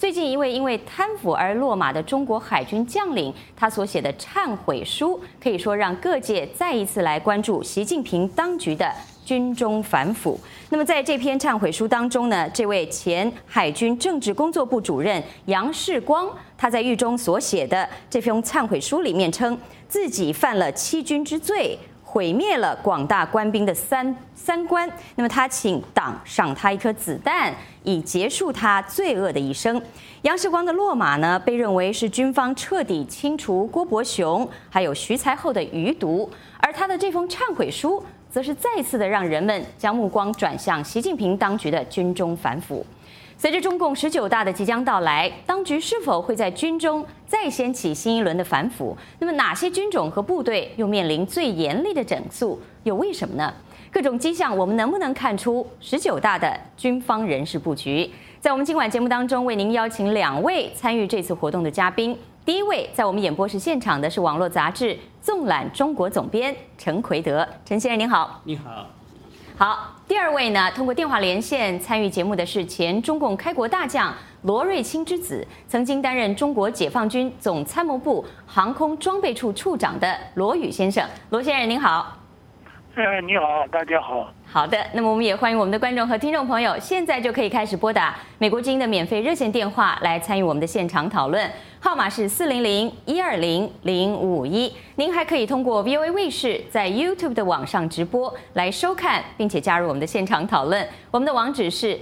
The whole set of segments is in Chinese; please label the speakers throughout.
Speaker 1: 最近一位因为贪腐而落马的中国海军将领，他所写的忏悔书，可以说让各界再一次来关注习近平当局的军中反腐。那么在这篇忏悔书当中呢，这位前海军政治工作部主任杨世光，他在狱中所写的这封忏悔书里面称，自己犯了欺君之罪，毁灭了广大官兵的三观。那么他请党赏他一颗子弹，以结束他罪恶的一生。杨世光的落马呢，被认为是军方彻底清除郭伯雄还有徐才厚的余毒，而他的这封忏悔书，则是再次的让人们将目光转向习近平当局的军中反腐。随着中共19大的即将到来，当局是否会在军中再掀起新一轮的反腐？那么哪些军种和部队又面临最严厉的整肃？又为什么呢？各种迹象，我们能不能看出19大的军方人事布局？在我们今晚节目当中，为您邀请2位参与这次活动的嘉宾。第一位在我们演播室现场的是网络杂志《纵览中国》总编陈奎德，陈先生您好。
Speaker 2: 你好。
Speaker 1: 好，第2位呢，通过电话连线参与节目的是前中共开国大将罗瑞卿之子，曾经担任中国解放军总参谋部航空装备处处长的罗宇先生。罗先生您好。
Speaker 3: 你好，大家好。
Speaker 1: 好的，那么我们也欢迎我们的观众和听众朋友，现在就可以开始拨打美国之音的免费热线电话来参与我们的现场讨论，号码是400-120-0551。您还可以通过 VOA 卫视在 YouTube 的网上直播来收看，并且加入我们的现场讨论。我们的网址是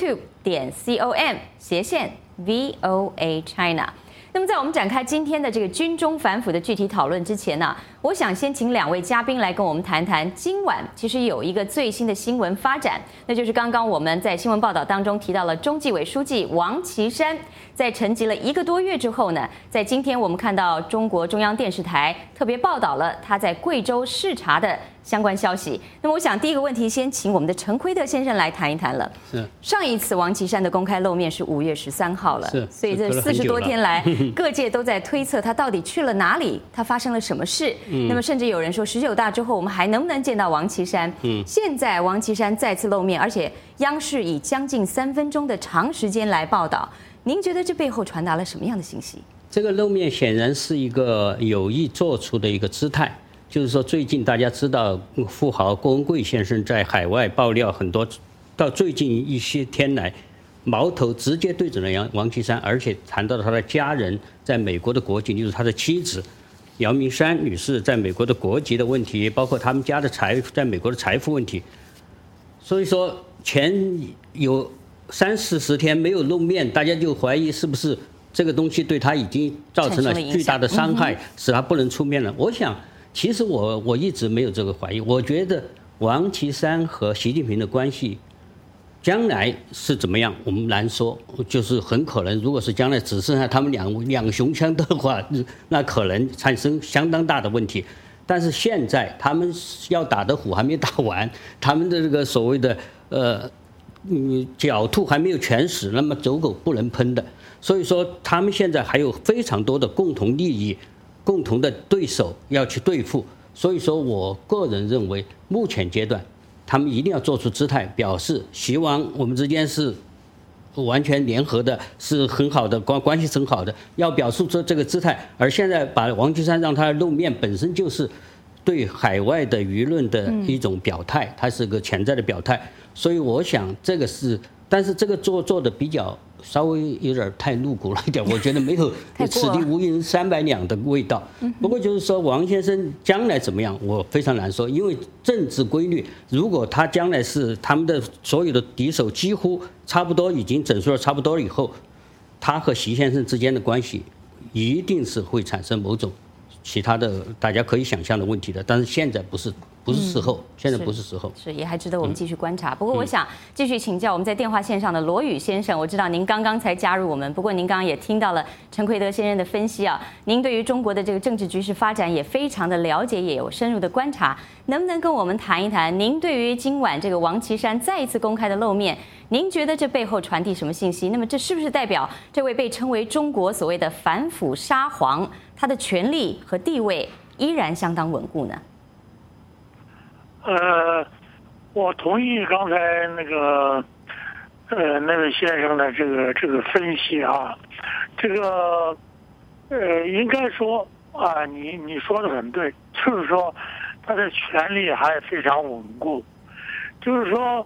Speaker 1: youtube.com/VOA China。那么在我们展开今天的这个军中反腐的具体讨论之前呢，我想先请2位嘉宾来跟我们谈谈今晚其实有一个最新的新闻发展，那就是刚刚我们在新闻报道当中提到了中纪委书记王岐山在沉寂了1个多月之后呢，在今天我们看到中国中央电视台特别报道了他在贵州视察的相关消息。那么我想第一个问题先请我们的陈奎德先生来谈一谈了。
Speaker 2: 是
Speaker 1: 上一次王岐山的公开露面是5月13号了，所以这40多天来各界都在推测他到底去了哪里，他发生了什么事。那么甚至有人说19大之后我们还能不能见到王岐山。现在王岐山再次露面，而且央视以将近3分钟的长时间来报道，您觉得这背后传达了什么样的信息？
Speaker 2: 这个露面显然是一个有意做出的一个姿态，就是说最近大家知道富豪郭文贵先生在海外爆料很多，到最近一些天来矛头直接对准了王岐山，而且谈到了他的家人在美国的国籍，就是他的妻子姚明山女士在美国的国籍的问题，包括他们家的在美国的财富问题。所以说前有30-40天没有露面，大家就怀疑是不是这个东西对他已经造成了巨大的伤害，使他不能出面了。我想其实我一直没有这个怀疑，我觉得王岐山和习近平的关系将来是怎么样我们难说，就是很可能如果是将来只剩下他们两雄枪的话，那可能产生相当大的问题。但是现在他们要打的虎还没打完，他们的这个所谓的狡兔还没有全死，那么走狗不能喷的。所以说他们现在还有非常多的共同利益、共同的对手要去对付。所以说我个人认为目前阶段他们一定要做出姿态，表示希望我们之间是完全联合的，是很好的关系是很好的，要表述出这个姿态。而现在把王岐山让他露面，本身就是对海外的舆论的一种表态，它是个潜在的表态。所以我想这个是，但是这个做的比较稍微有点太露骨了一点，我觉得没有此地无银300两的味道。不过就是说王先生将来怎么样，我非常难说，因为政治规律，如果他将来是他们的所有的敌手几乎差不多已经整肃了差不多了以后，他和习先生之间的关系一定是会产生某种其他的大家可以想象的问题的，但是现在不是时候，现在不是时候，
Speaker 1: 是也还值得我们继续观察。不过我想继续请教我们在电话线上的罗宇先生，我知道您刚刚才加入我们，不过您刚刚也听到了陈奎德先生的分析啊，您对于中国的这个政治局势发展也非常的了解，也有深入的观察，能不能跟我们谈一谈您对于今晚这个王岐山再一次公开的露面，您觉得这背后传递什么信息？那么这是不是代表这位被称为中国所谓的反腐沙皇，他的权力和地位依然相当稳固呢？
Speaker 3: 我同意刚才那个那位先生的这个分析啊，应该说啊，你说的很对，就是说他的权力还非常稳固，就是说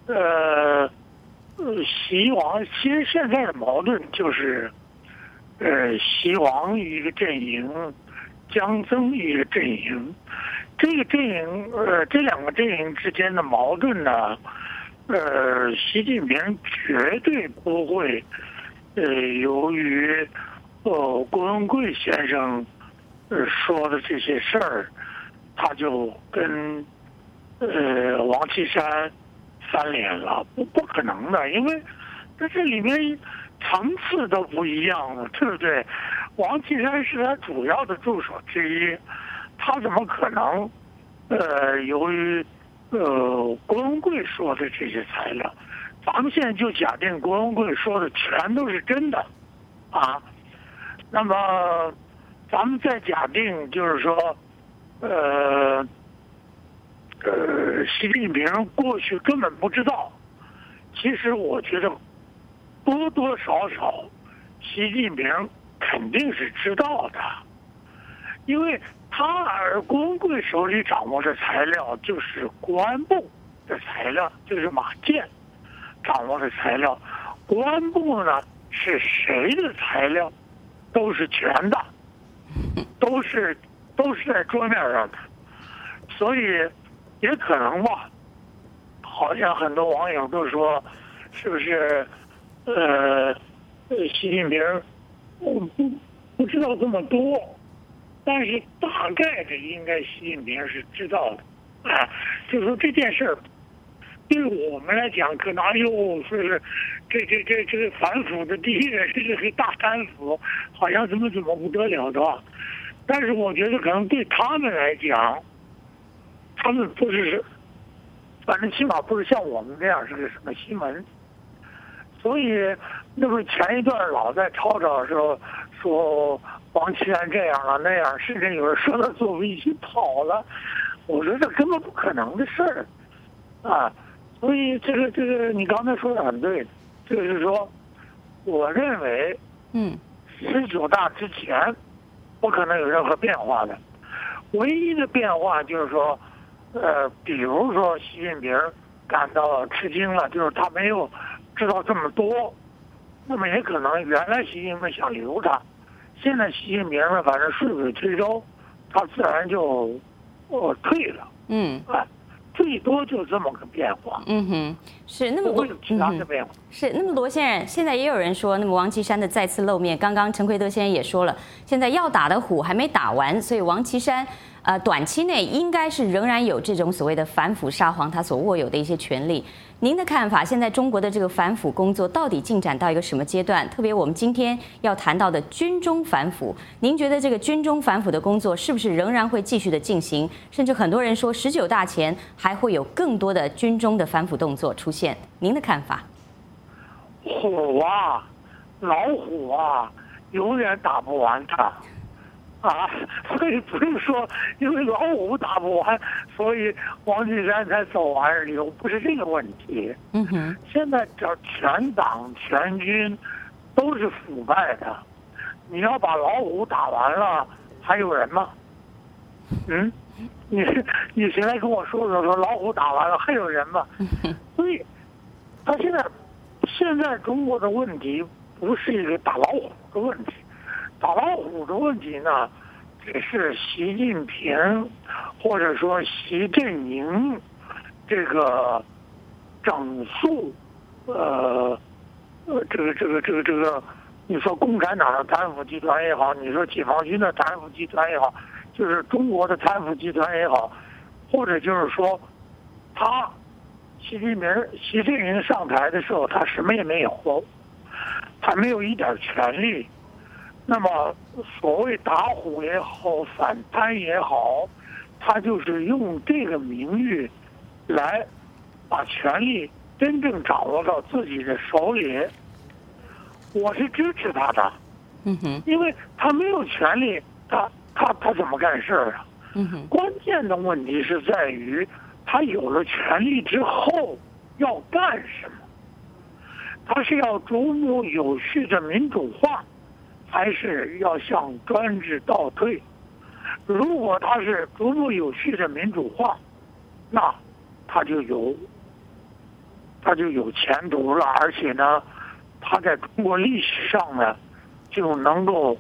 Speaker 3: 习王其实现在的矛盾就是习王一个阵营，江增一个阵营，这个阵营这两个阵营之间的矛盾呢，习近平绝对不会由于郭文贵先生说的这些事儿，他就跟王岐山翻脸了，不可能的，因为这里面层次都不一样了，对不对？王岐山是他主要的助手之一，他怎么可能由于郭文贵说的这些材料，咱们现在就假定郭文贵说的全都是真的啊，那么咱们再假定就是说习近平过去根本不知道，其实我觉得多多少少习近平肯定是知道的，因为郭文贵手里掌握的材料就是国安部的材料，就是马建掌握的材料，国安部呢是谁的材料都是全的，都是在桌面上的，所以也可能吧，好像很多网友都说，是不是习近平不知道这么多，但是大概的应该习近平是知道的，啊，就是说这件事儿对我们来讲，可能又是这个反腐的第一人，这个大贪腐，好像怎么不得了的，但是我觉得可能对他们来讲，他们不是，反正起码不是像我们这样是个什么新闻，所以那不是前一段老在吵吵的时候说王岐山这样了那样，甚至有人说他坐飞机跑了，我说这根本不可能的事儿啊！所以这个你刚才说的很对，就是说，我认为，19大之前不可能有任何变化的，唯一的变化就是说，比如说习近平感到吃惊了，就是他没有知道这么多，那么也可能原来习近平想留他，现在习近平呢，反正顺水推舟，他自然就退了。最多就这么个变化。
Speaker 1: 是那么
Speaker 3: 不会有其他的变化。
Speaker 1: 是那么罗先生，现在也有人说，那么王岐山的再次露面，刚刚陈奎德先生也说了，现在要打的虎还没打完，所以王岐山短期内应该是仍然有这种所谓的反腐沙皇他所握有的一些权利。您的看法，现在中国的这个反腐工作到底进展到一个什么阶段？特别我们今天要谈到的军中反腐，您觉得这个军中反腐的工作是不是仍然会继续的进行？甚至很多人说19大前还会有更多的军中的反腐动作出现，您的看法？
Speaker 3: 虎啊，老虎啊，永远打不完它。所以不是说因为老虎打不完，所以王岐山才走完而已，不是这个问题。现在这全党全军都是腐败的，你要把老虎打完了，还有人吗？你谁来跟我说老虎打完了还有人吗？所以，他现在中国的问题不是一个打老虎的问题。打老虎的问题呢，只是习近平或者说习阵营这个整肃，这个，你说共产党的贪腐集团也好，你说解放军的贪腐集团也好，就是中国的贪腐集团也好，或者就是说，习近平上台的时候，他什么也没有，他没有一点权利。那么，所谓打虎也好，反贪也好，他就是用这个名誉来把权力真正掌握到自己的手里。我是支持他的，因为他没有权利，他怎么干事啊？关键的问题是在于他有了权力之后要干什么？ 他是要逐步有序的民主化，还是要向专制倒退？如果他是逐步有序的民主化，那他就有前途了，而且呢，他在中国历史上呢，就能够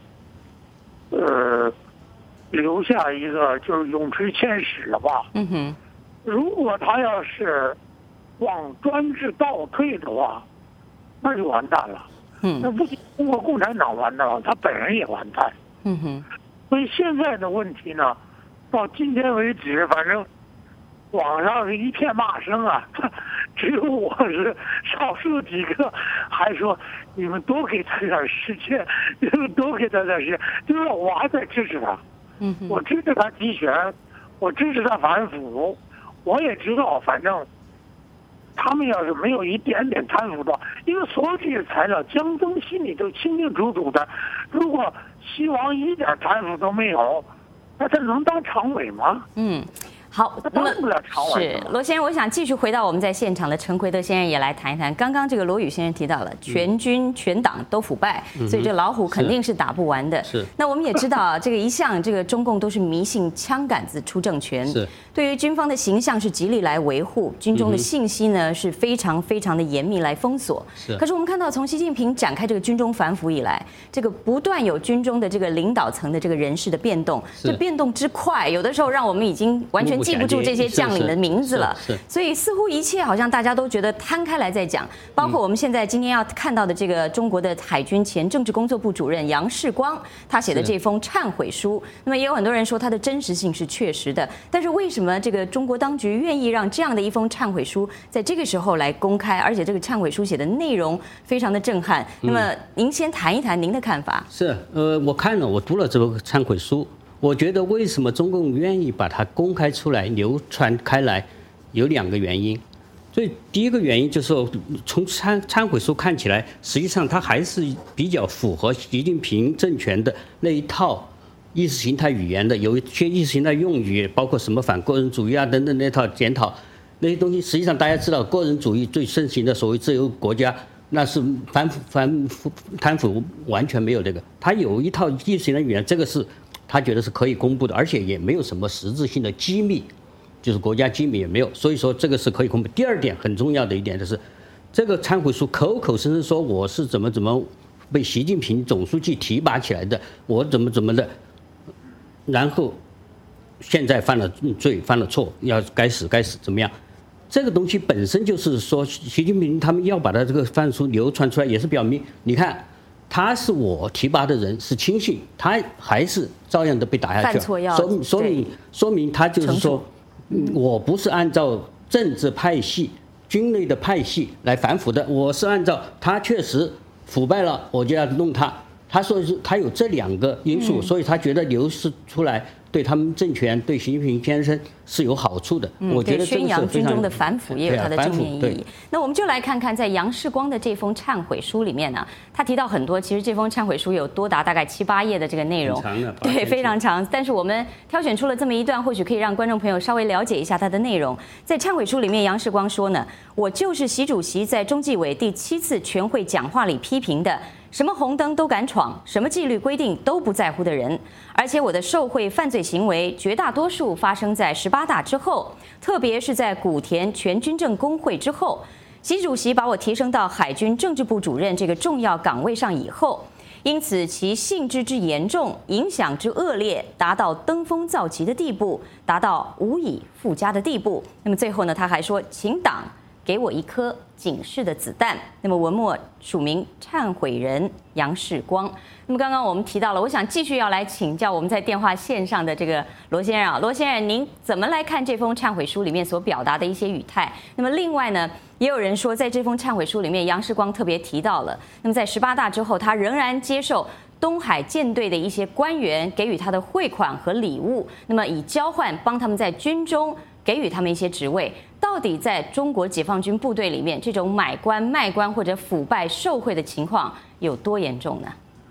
Speaker 3: 留下一个就是永垂千史了吧。如果他要是往专制倒退的话，那就完蛋了。那不仅中国共产党完蛋了，他本人也完蛋。所以现在的问题呢，到今天为止，反正网上是一片骂声啊，只有我是少数几个还说你们多给他点时间，你们多给他点时间，就是我还在支持他。我支持他集权，我支持他反腐，我也知道，反正他们要是没有一点点贪腐的，因为所有这些材料，江泽民心里都清清楚楚的。如果西王一点贪腐都没有，那他能当常委吗？
Speaker 1: 好，那么是罗先生，我想继续回到我们在现场的陈奎德先生也来谈一谈。刚刚这个罗宇先生提到了全军全党都腐败，所以这老虎肯定是打不完的。
Speaker 2: 是。
Speaker 1: 那我们也知道，这个一向这个中共都是迷信枪杆子出政权，
Speaker 2: 是。
Speaker 1: 对于军方的形象是极力来维护，军中的信息呢是非常非常的严密来封锁。
Speaker 2: 是。
Speaker 1: 可是我们看到，从习近平展开这个军中反腐以来，这个不断有军中的这个领导层的这个人事的变动，这变动之快，有的时候让我们已经完全记不住这些将领的名字了。所以似乎一切好像大家都觉得摊开来在讲，包括我们现在今天要看到的这个中国的海军前政治工作部主任杨世光，他写的这封忏悔书，那么也有很多人说他的真实性是确实的，但是为什么这个中国当局愿意让这样的一封忏悔书在这个时候来公开，而且这个忏悔书写的内容非常的震撼？那么您先谈一谈您的看法。
Speaker 2: 是，我看了，我读了这个忏悔书。我觉得为什么中共愿意把它公开出来、流传开来，有2个原因。所以第一个原因就是说，从忏悔书看起来，实际上它还是比较符合习近平政权的那一套意识形态语言的，有一些意识形态用语，包括什么反个人主义啊等等那套检讨那些东西。实际上大家知道，个人主义最盛行的所谓自由国家，那是贪腐完全没有这个，它有一套意识形态语言，这个是。他觉得是可以公布的，而且也没有什么实质性的机密，就是国家机密也没有，所以说这个是可以公布。第二点很重要的一点就是，这个忏悔书口口声声说我是怎么被习近平总书记提拔起来的，我怎么的，然后现在犯了罪犯了错，要该死怎么样？这个东西本身就是说，习近平他们要把他这个犯书流传出来，也是表明你看。他是我提拔的人，是亲信，他还是照样的被打下去了。说明他就是说，我不是按照政治派系、军内的派系来反腐的，我是按照他确实腐败了，我就要弄他。他说是他有这2个因素，所以他觉得流失出来对他们政权、对习近平先生是有好处的。我觉得
Speaker 1: 宣扬军中的反腐也有它的正面意义。那我们就来看看，在杨世光的这封忏悔书里面呢，他提到很多，其实这封忏悔书有多达大概7、8页的这个内容，对，非常长。但是我们挑选出了这么一段，或许可以让观众朋友稍微了解一下它的内容。在忏悔书里面，杨世光说呢，我就是习主席在中纪委第7次全会讲话里批评的。什么红灯都敢闯，什么纪律规定都不在乎的人，而且我的受贿犯罪行为绝大多数发生在18大之后，特别是在古田全军政工会之后。习主席把我提升到海军政治部主任这个重要岗位上以后，因此其性质之严重，影响之恶劣，达到登峰造极的地步，达到无以复加的地步。那么最后呢，他还说，请党给我一颗警示的子弹。那么文末署名忏悔人杨世光。那么刚刚我们提到了，我想继续要来请教我们在电话线上的这个罗先生啊，罗先生，您怎么来看这封忏悔书里面所表达的一些语态？那么另外呢，也有人说，在这封忏悔书里面，杨世光特别提到了，那么在18大之后，他仍然接受东海舰队的一些官员给予他的汇款和礼物，那么以交换帮他们在军中给予他们一些职位。到底在中国解放军部队里面，这种买官卖官或者腐败受贿的情况有多严重呢？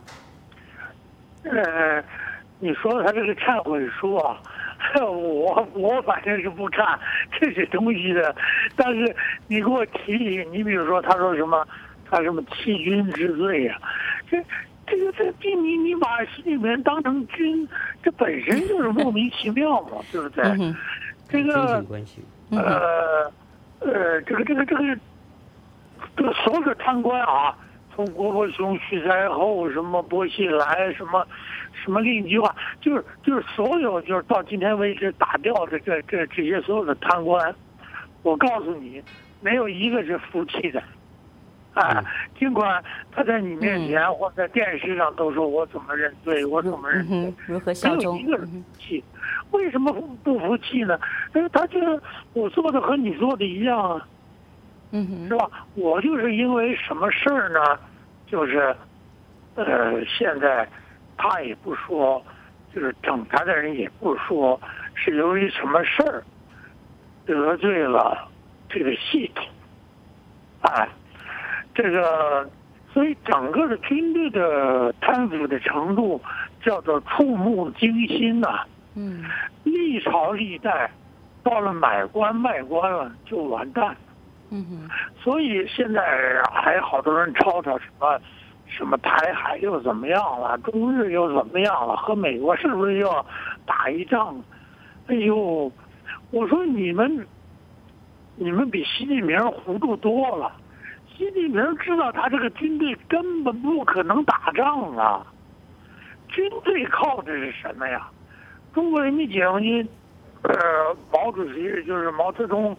Speaker 3: 你说他这个忏悔书啊，我反正是不看这些东西的。但是你给我提，你比如说他说什么， 他什么欺君之罪呀、你把习近平当成君，这本身就是莫名其妙嘛，对不对？这个这个所有的贪官啊，从国伯雄、徐才厚，什么薄熙来，什么另一句话，就是所有就是到今天为止打掉的这些所有的贪官，我告诉你，没有一个是服气的。尽管他在你面前或在电视上都说我怎么认罪，我怎么认罪，
Speaker 1: 如何效忠？
Speaker 3: 没有一个人服气。为什么不服气呢？他觉得我做的和你做的一样啊，是吧？我就是因为什么事儿呢？就是现在他也不说，就是整他的人也不说，是由于什么事儿得罪了这个系统，这个，所以整个的军队的贪腐的程度叫做触目惊心呐。历朝历代到了买官卖官了就完蛋。所以现在还好多人吵吵什么台海又怎么样了，中日又怎么样了，和美国是不是又要打一仗？哎呦，我说你们比习近平糊涂多了。习近平知道他这个军队根本不可能打仗啊，军队靠的是什么呀？中国人民解放军，毛主席就是毛泽东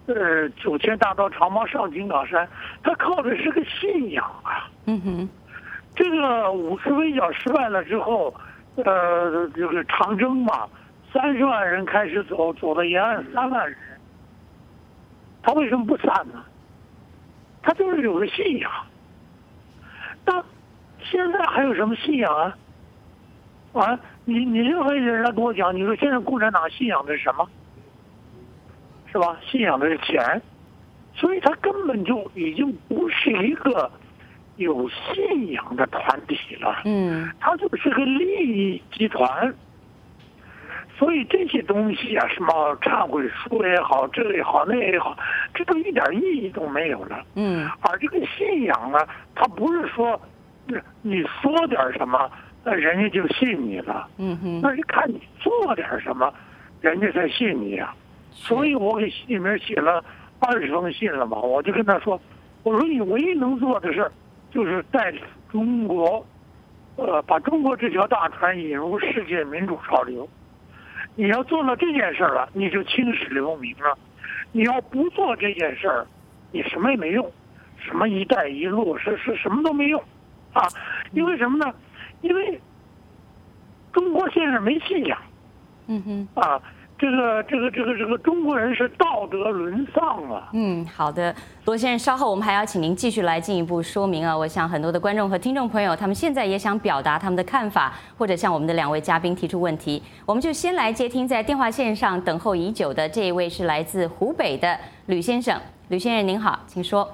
Speaker 3: ，9000大刀长矛上井冈山，他靠的是个信仰啊。这个50围剿失败了之后，这个长征嘛，30万人开始走到延安3万人，他为什么不散呢？他就是有个信仰。那现在还有什么信仰啊？你任何人来跟我讲，你说现在共产党信仰的是什么？是吧？信仰的是钱，所以他根本就已经不是一个有信仰的团体了。他就是个利益集团。所以这些东西啊，什么忏悔书也好，这个也好，那也好，这都一点意义都没有了。而这个信仰呢，它不是说你说点什么，那人家就信你了。那是看你做点什么，人家才信你啊。所以我给习近平写了20封信了嘛，我就跟他说，我说你唯一能做的事就是带领中国，把中国这条大船引入世界民主潮流。你要做了这件事了，你就青史留名了；你要不做这件事儿，你什么也没用，什么一带一路是什么都没用，啊！因为什么呢？因为中国现在没信仰，这个中国人是道德沦丧啊。
Speaker 1: 好的，罗先生，稍后我们还要请您继续来进一步说明啊。我想很多的观众和听众朋友，他们现在也想表达他们的看法，或者向我们的2位嘉宾提出问题。我们就先来接听在电话线上等候已久的这一位是来自湖北的吕先生。吕先生您好，请说。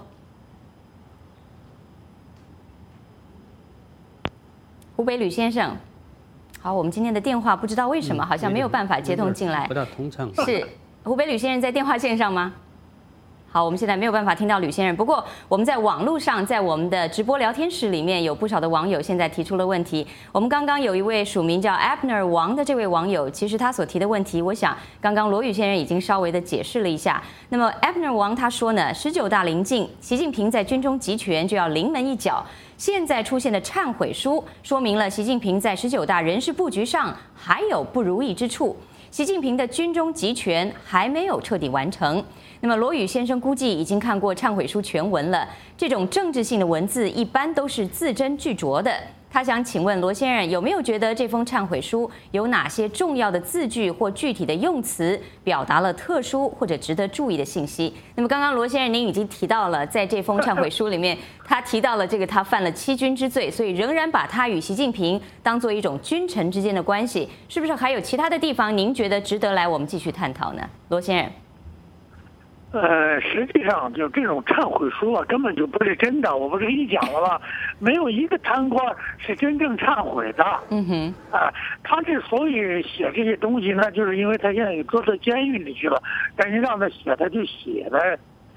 Speaker 1: 湖北吕先生。好，我们今天的电话不知道为什么好像没有办法接通进来，
Speaker 2: 不大通畅。
Speaker 1: 是湖北吕先生在电话线上吗？好，我们现在没有办法听到吕先生。不过我们在网络上，在我们的直播聊天室里面有不少的网友现在提出了问题。我们刚刚有一位署名叫 Abner 王的这位网友，其实他所提的问题，我想刚刚罗宇先生已经稍微的解释了一下。那么 Abner 王他说呢，19大临近，习近平在军中集权就要临门一脚。现在出现的忏悔书，说明了习近平在19大人事布局上还有不如意之处。习近平的军中集权还没有彻底完成。那么罗宇先生估计已经看过忏悔书全文了，这种政治性的文字一般都是字斟句酌的。他想请问罗先生，有没有觉得这封忏悔书有哪些重要的字句或具体的用词表达了特殊或者值得注意的信息？那么刚刚罗先生您已经提到了，在这封忏悔书里面，他提到了这个他犯了欺君之罪，所以仍然把他与习近平当做一种君臣之间的关系，是不是还有其他的地方您觉得值得来我们继续探讨呢？罗先生。
Speaker 3: 实际上就这种忏悔书啊，根本就不是真的。我不是跟你讲了吗？没有一个贪官是真正忏悔的。他之所以写这些东西呢，就是因为他现在给搁到监狱里去了，人家让他写他就写的。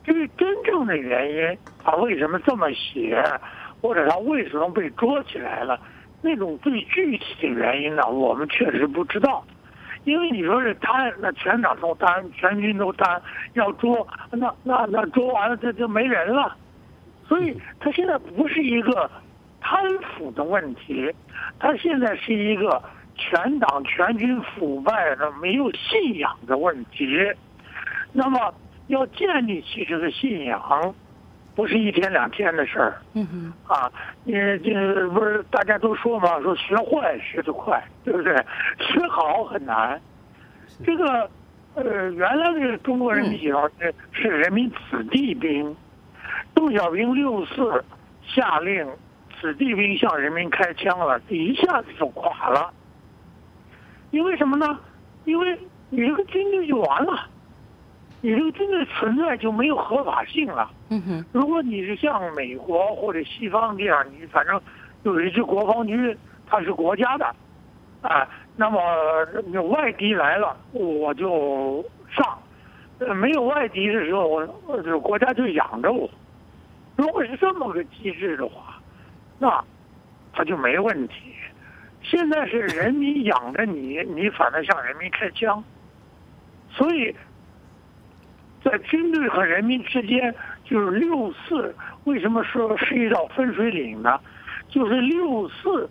Speaker 3: 至于真正的原因，他为什么这么写，或者他为什么被捉起来了，那种最具体的原因呢，我们确实不知道。因为你说是贪，那全党都贪，全军都贪，要捉，那捉完了就没人了。所以他现在不是一个贪腐的问题，他现在是一个全党全军腐败的没有信仰的问题。那么要建立起这个信仰，不是一天两天的事儿。这不是大家都说嘛，说学坏学得快，对不对？学好很难。这个原来的中国人民解放军是人民子弟兵，邓小平64下令子弟兵向人民开枪了，一下子就垮了。因为什么呢？因为你这个军队就完了。你这个军队存在就没有合法性了。如果你是像美国或者西方这样，你反正有一支国防军，它是国家的，那么有外敌来了我就上，没有外敌的时候，我国家就养着我。如果是这么个机制的话，那它就没问题。现在是人民养着你，你反而向人民开枪，所以。在军队和人民之间，就是64，为什么说是一道分水岭呢？就是64，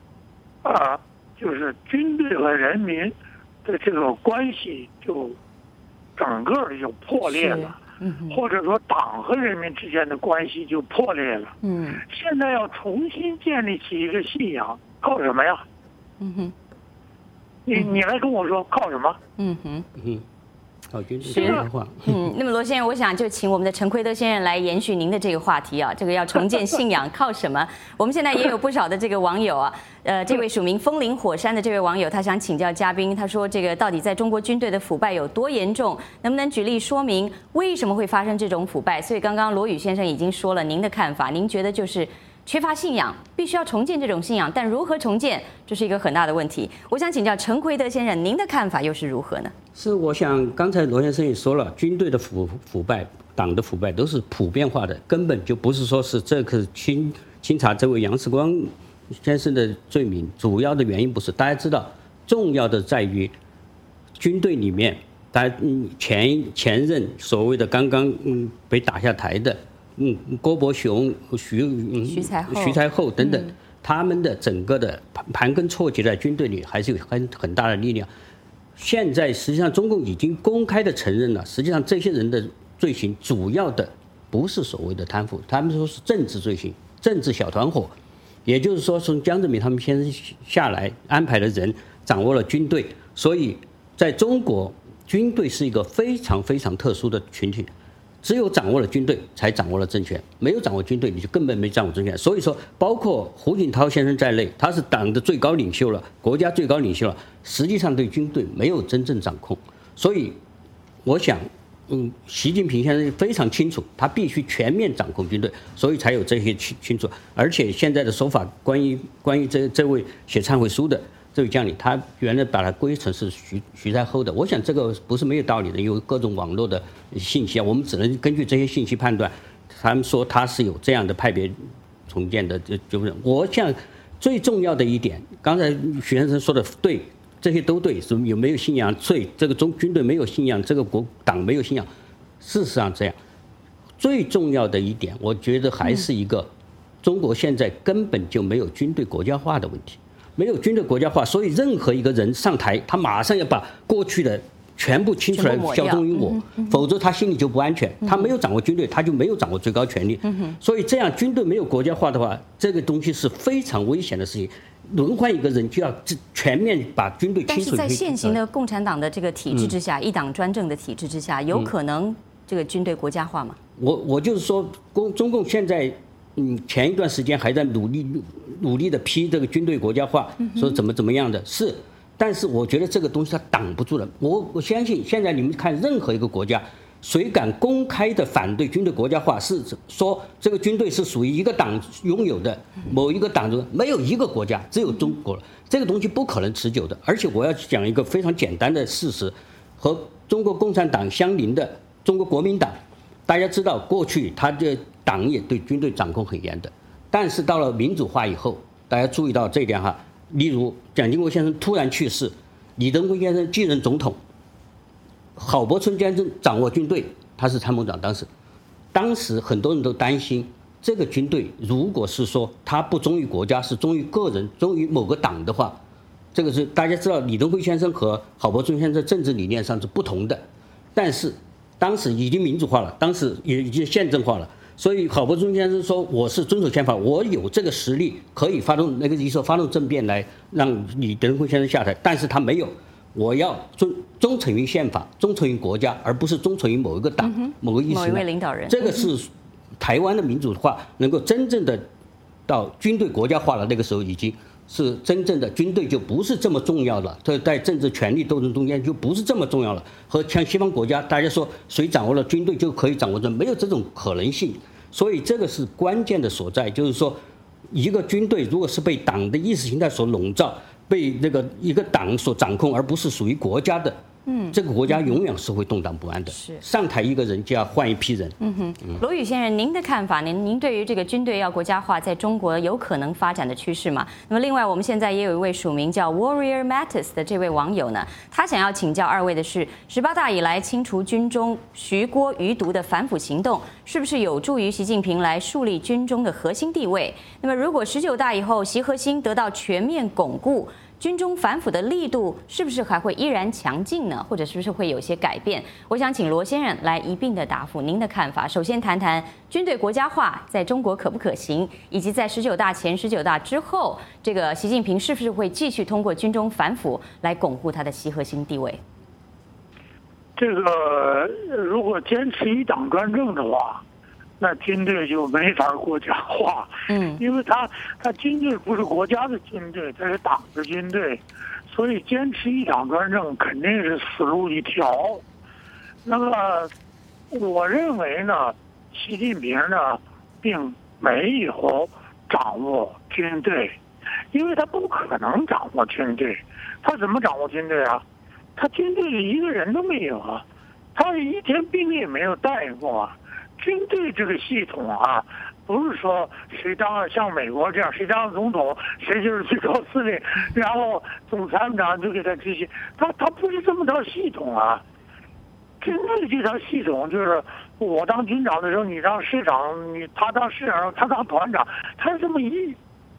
Speaker 3: 就是军队和人民的这个关系就整个就破裂了，或者说党和人民之间的关系就破裂了。现在要重新建立起一个信仰，靠什么呀？你来跟我说靠什么？
Speaker 2: 是，
Speaker 1: 那么罗先生，我想就请我们的陈奎德先生来延续您的这个话题啊，这个要重建信仰靠什么？我们现在也有不少的这个网友啊，这位署名风林火山的这位网友，他想请教嘉宾，他说这个到底在中国军队的腐败有多严重？能不能举例说明为什么会发生这种腐败？所以刚刚罗宇先生已经说了您的看法，您觉得就是缺乏信仰，必须要重建这种信仰，但如何重建，这是一个很大的问题。我想请教陈奎德先生，您的看法又是如何呢？
Speaker 2: 是，我想刚才罗先生也说了，军队的腐败、党的腐败都是普遍化的，根本就不是说是这个清查这位杨世光先生的罪名，主要的原因不是。大家知道，重要的在于军队里面，大家前任所谓的刚刚被打下台的。郭伯雄、徐才厚等等，他们的整个的盘根错节在军队里还是有很大的力量。现在实际上中共已经公开的承认了，实际上这些人的罪行主要的不是所谓的贪腐，他们说是政治罪行、政治小团伙。也就是说，从江泽民他们先下来安排的人掌握了军队，所以在中国，军队是一个非常非常特殊的群体。只有掌握了军队，才掌握了政权；没有掌握军队，你就根本没掌握政权。所以说，包括胡锦涛先生在内，他是党的最高领袖了，国家最高领袖了，实际上对军队没有真正掌控。所以，我想，习近平先生非常清楚，他必须全面掌控军队，所以才有这些清楚。而且现在的说法，关于这位写忏悔书的这位将领，他原来把他归成是徐才厚的，我想这个不是没有道理的，有各种网络的信息啊，我们只能根据这些信息判断。他们说他是有这样的派别重建的，就是我想最重要的一点，刚才许先生说的对，这些都对，有没有信仰对，这个军队没有信仰，这个党没有信仰，事实上这样。最重要的一点，我觉得还是一个中国现在根本就没有军队国家化的问题。没有军队国家化，所以任何一个人上台，他马上要把过去的全部清出来，效忠于我，否则他心里就不安全。他没有掌握军队，他就没有掌握最高权力。所以这样军队没有国家化的话，这个东西是非常危险的事情。轮换一个人就要全面把军队清除。
Speaker 1: 但是在现行的共产党的这个体制之下，一党专政的体制之下，有可能这个军队国家化吗？
Speaker 2: 我就是说，中共现在。前一段时间还在努力的批这个军队国家化，说怎么样的是，但是我觉得这个东西它挡不住了。我相信现在你们看任何一个国家，谁敢公开的反对军队国家化，是说这个军队是属于一个党拥有的，某一个党的，没有一个国家，只有中国了。这个东西不可能持久的。而且我要讲一个非常简单的事实，和中国共产党相邻的中国国民党。 大家知道过去他的党也对军队掌控很严的，但是到了民主化以后，大家注意到这一点哈。例如蒋经国先生突然去世，李登辉先生继任总统，郝柏村先生掌握军队，他是参谋长。当时很多人都担心，这个军队如果是说他不忠于国家，是忠于个人、忠于某个党的话，这个是大家知道李登辉先生和郝柏村先生政治理念上是不同的，但是当时已经民主化了，当时也已经宪政化了，所以郝柏村先生说我是遵守宪法，我有这个实力可以发动政变来让李登辉先生下台，但是他没有，我要忠诚于宪法，忠诚于国家，而不是忠诚于某一个党、某个意识、
Speaker 1: 某一位领导人。
Speaker 2: 这个是台湾的民主化能够真正的到军队国家化了，那个时候已经是真正的军队就不是这么重要了，在政治权力斗争中间就不是这么重要了。和像西方国家，大家说谁掌握了军队就可以掌握没有这种可能性。所以这个是关键的所在，就是说，一个军队如果是被党的意识形态所笼罩，被这个一个党所掌控，而不是属于国家的，这个国家永远是会动荡不安的。
Speaker 1: 是
Speaker 2: 上台一个人就要换一批人。
Speaker 1: 罗宇先生，您的看法，您对于这个军队要国家化，在中国有可能发展的趋势吗？那么另外，我们现在也有一位署名叫 Warrior Mattis 的这位网友呢，他想要请教二位的是，18大以来清除军中徐郭余毒的反腐行动，是不是有助于习近平来树立军中的核心地位？那么如果19大以后习核心得到全面巩固，军中反腐的力度是不是还会依然强劲呢？或者是不是会有些改变？我想请罗先生来一并的答复您的看法。首先谈谈军队国家化在中国可不可行，以及在19大前、19大之后，这个习近平是不是会继续通过军中反腐来巩固他的习核心地位？
Speaker 3: 这个如果坚持一党专政的话，那军队就没法国家化。因为他军队不是国家的军队，他是党的军队，所以坚持一党专政肯定是死路一条。那么我认为呢，习近平呢并没有掌握军队，因为他不可能掌握军队。他怎么掌握军队啊？他军队里一个人都没有啊，他一天兵也没有带过啊。军队这个系统啊，不是说谁当像美国这样，谁当总统谁就是最高司令，然后总参谋长就给他执行，他不是这么套系统啊。军队这套系统就是我当军长的时候，你当师长，他当师长，他当团长，他是这么一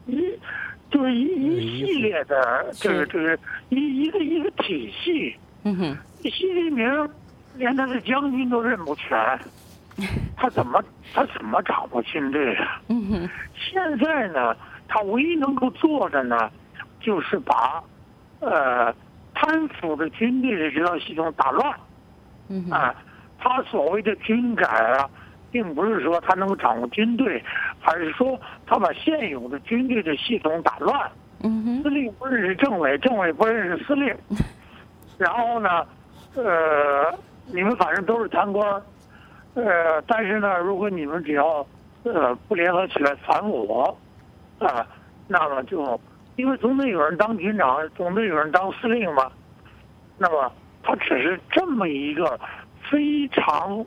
Speaker 3: 系列的这个一个体系。习近平连他的将军都认不全。他怎么掌握军队啊？现在呢，他唯一能够做的呢，就是把贪腐的军队的这套系统打乱。他所谓的军改啊，并不是说他能够掌握军队，而是说他把现有的军队的系统打乱。司令不认识政委，政委不认识司令，然后呢，你们反正都是贪官。但是呢，如果你们只要不联合起来反我，那么就因为总得有人当军长，总得有人当司令嘛。那么他只是这么一个非常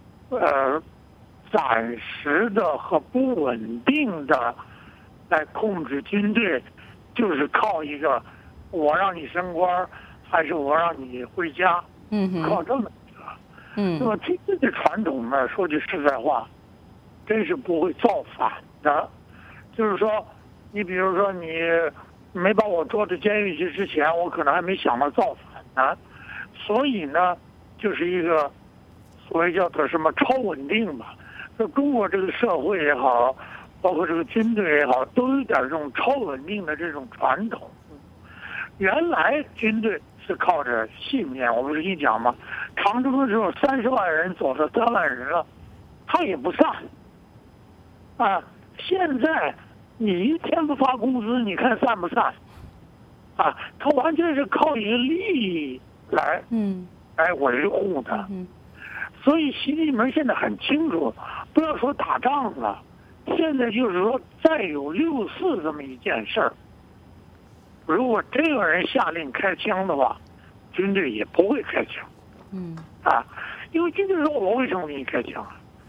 Speaker 3: 暂时的和不稳定的来控制军队，就是靠一个我让你升官，还是我让你回家，靠这么。那么军队的传统呢，说句实在话，真是不会造反的。就是说，你比如说你没把我捉到监狱去之前，我可能还没想到造反呢。所以呢，就是一个所谓叫做什么超稳定吧。就中国这个社会也好，包括这个军队也好，都有点这种超稳定的这种传统。原来军队是靠着信念，我不是跟你讲吗？长征的时候30万人走了3万人了，他也不散。现在你一天不发工资，你看散不散？他完全是靠一个利益来维护的。所以习近平现在很清楚，不要说打仗了，现在就是说再有6·4这么一件事儿，如果这个人下令开枪的话，军队也不会开枪。因为军队说我为什么给你开枪？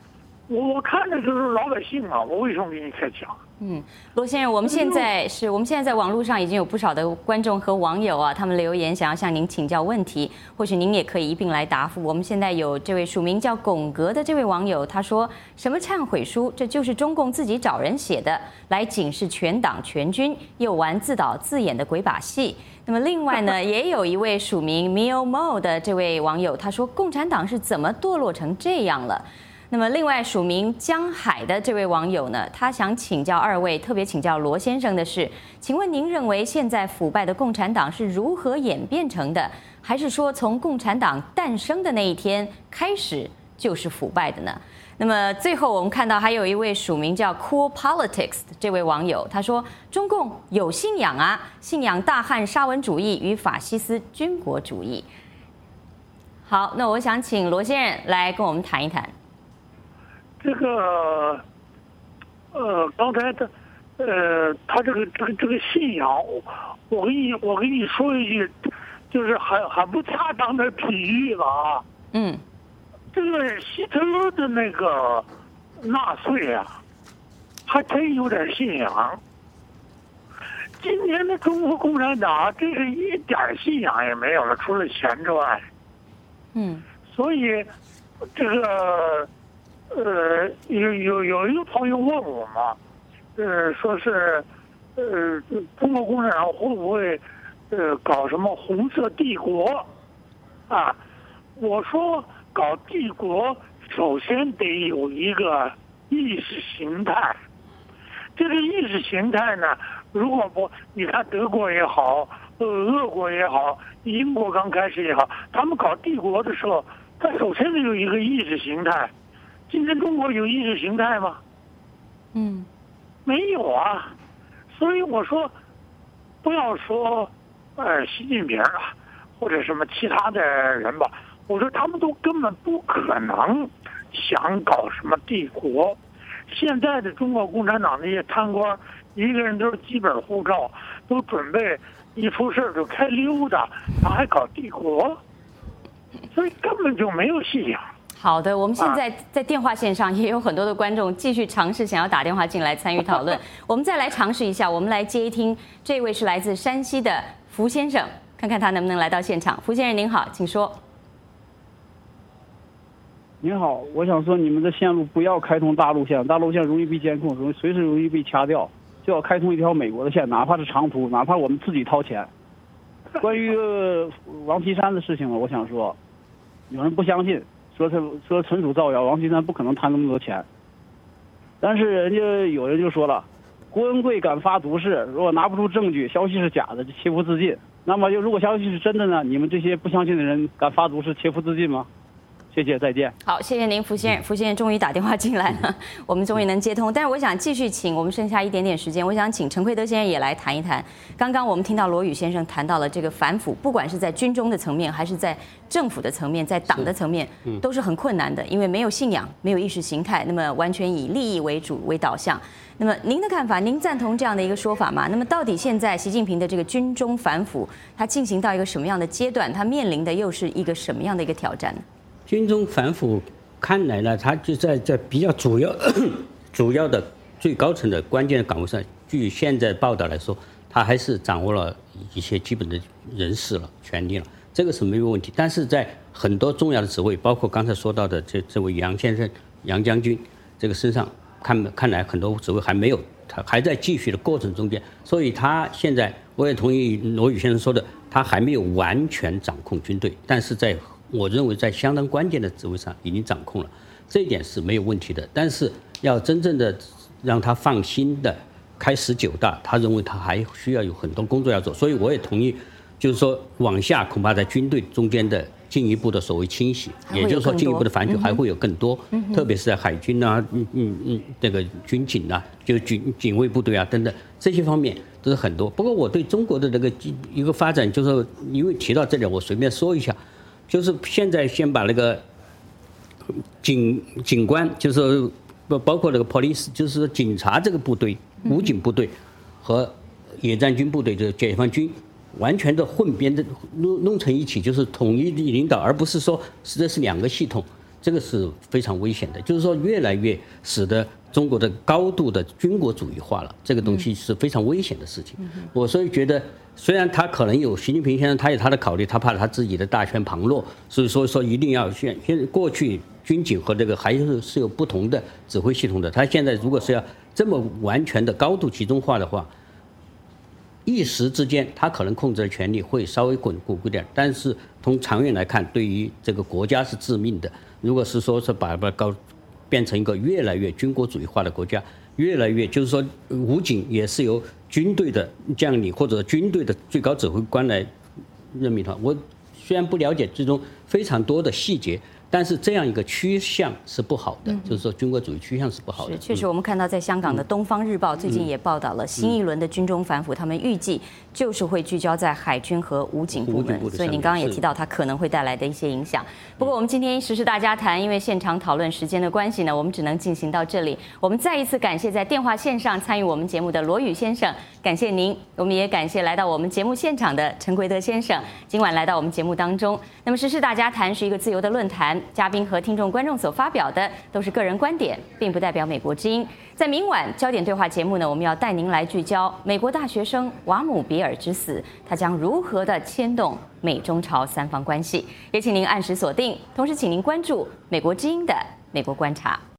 Speaker 3: 我看着就是老百姓嘛，我为什么给你开枪？
Speaker 1: 罗先生，我们现在在网络上已经有不少的观众和网友啊，他们留言想要向您请教问题，或许您也可以一并来答复。我们现在有这位署名叫龚格的这位网友，他说什么忏悔书，这就是中共自己找人写的，来警示全党全军，又玩自导自演的鬼把戏。那么另外呢，也有一位署名 Mio Mo 的这位网友，他说共产党是怎么堕落成这样了？那么，另外署名江海的这位网友呢，他想请教二位，特别请教罗先生的是，请问您认为现在腐败的共产党是如何演变成的，还是说从共产党诞生的那一天开始就是腐败的呢？那么最后我们看到还有一位署名叫 Cool Politics 的这位网友，他说中共有信仰啊，信仰大汉沙文主义与法西斯军国主义。好，那我想请罗先生来跟我们谈一谈。
Speaker 3: 这个，刚才他这个信仰，我跟你说一句，就是很不恰当的比喻了啊。这个希特勒的那个纳粹啊，还真有点信仰。今年的中国共产党，这是一点信仰也没有了，除了钱之外。所以这个。有一个朋友问我嘛，说是，中国共产党会不会，搞什么红色帝国，啊？我说搞帝国，首先得有一个意识形态。这个意识形态呢，如果不，你看德国也好，俄国也好，英国刚开始也好，他们搞帝国的时候，他首先得有一个意识形态。今天中国有意识形态吗？没有啊。所以我说，不要说，习近平啊，或者什么其他的人吧，我说他们都根本不可能想搞什么帝国。现在的中国共产党那些贪官，一个人都是基本护照，都准备一出事就开溜达，他还搞帝国，所以根本就没有信仰。
Speaker 1: 好的，我们现在在电话线上也有很多的观众继续尝试想要打电话进来参与讨论。我们再来尝试一下，我们来接听这位是来自山西的福先生，看看他能不能来到现场。福先生您好，请说。
Speaker 4: 您好，我想说你们的线路不要开通大陆线，大陆线容易被监控，随时容易被掐掉，就要开通一条美国的线，哪怕是长途，哪怕我们自己掏钱。关于王岐山的事情呢，我想说，有人不相信。说纯属造谣，王岐山不可能贪那么多钱。但是有人就说了，郭文贵敢发毒誓，如果拿不出证据，消息是假的，就切腹自尽。那么如果消息是真的呢？你们这些不相信的人敢发毒誓切腹自尽吗？谢谢，再见。
Speaker 1: 好，谢谢您，福先生。福先生终于打电话进来了，我们终于能接通。但是我想继续请我们剩下一点点时间，我想请陈奎德先生也来谈一谈。刚刚我们听到罗宇先生谈到了这个反腐，不管是在军中的层面，还是在政府的层面，在党的层面，都是很困难的，因为没有信仰，没有意识形态，那么完全以利益为主为导向。那么您的看法，您赞同这样的一个说法吗？那么到底现在习近平的这个军中反腐，它进行到一个什么样的阶段？它面临的又是一个什么样的一个挑战呢？
Speaker 2: 军中反腐看来呢，他就在比较主要的最高层的关键岗位上，据现在报道来说，他还是掌握了一些基本的人事了、权力了，这个是没有问题。但是在很多重要的职位，包括刚才说到的这位杨先生、杨将军，这个身上看来很多职位还没有，他还在继续的过程中间，所以他现在我也同意罗宇先生说的，他还没有完全掌控军队，但是我认为在相当关键的职位上已经掌控了，这一点是没有问题的。但是要真正的让他放心的开19大，他认为他还需要有很多工作要做。所以我也同意，就是说往下恐怕在军队中间的进一步的所谓清洗，也就是说进一步的反腐还会有更多，特别是在海军啊、这个军警啊、就警卫部队啊等等这些方面都是很多。不过我对中国的这个一个发展，就是因为提到这里，我随便说一下。就是现在先把那个警官，就是包括那个 police， 就是警察这个部队、武警部队和野战军部队，就是解放军，完全的混编的弄成一起，就是统一领导，而不是说这是两个系统。 这个是非常危险的，就是说越来越使得中国的高度的军国主义化了，这个东西是非常危险的事情。我所以觉得，虽然他可能有习近平先生他有他的考虑，他怕他自己的大权旁落，所以说一定要先过去军警和这个还是有不同的指挥系统的。他现在如果是要这么完全的高度集中化的话，一时之间他可能控制的权力会稍微巩固一点，但是从长远来看，对于这个国家是致命的。如果是说是把变成一个越来越军国主义化的国家，越来越就是说武警也是由军队的将领或者军队的最高指挥官来任命的。我虽然不了解最终非常多的细节，但是这样一个趋向是不好的，就是说军国主义趋向是不好的。
Speaker 1: 确实，我们看到在香港的《东方日报》最近也报道了新一轮的军中反腐，他们预计就是会聚焦在海军和武警部门，所以您刚刚也提到它可能会带来的一些影响。不过我们今天时事大家谈，因为现场讨论时间的关系呢，我们只能进行到这里。我们再一次感谢在电话线上参与我们节目的罗宇先生，感谢您。我们也感谢来到我们节目现场的陈奎德先生，今晚来到我们节目当中。那么时事大家谈是一个自由的论坛，嘉宾和听众观众所发表的都是个人观点，并不代表美国之音。在明晚焦点对话节目呢，我们要带您来聚焦美国大学生瓦姆比尔之死，它将如何的牵动美中朝三方关系。也请您按时锁定，同时请您关注美国之音的美国观察。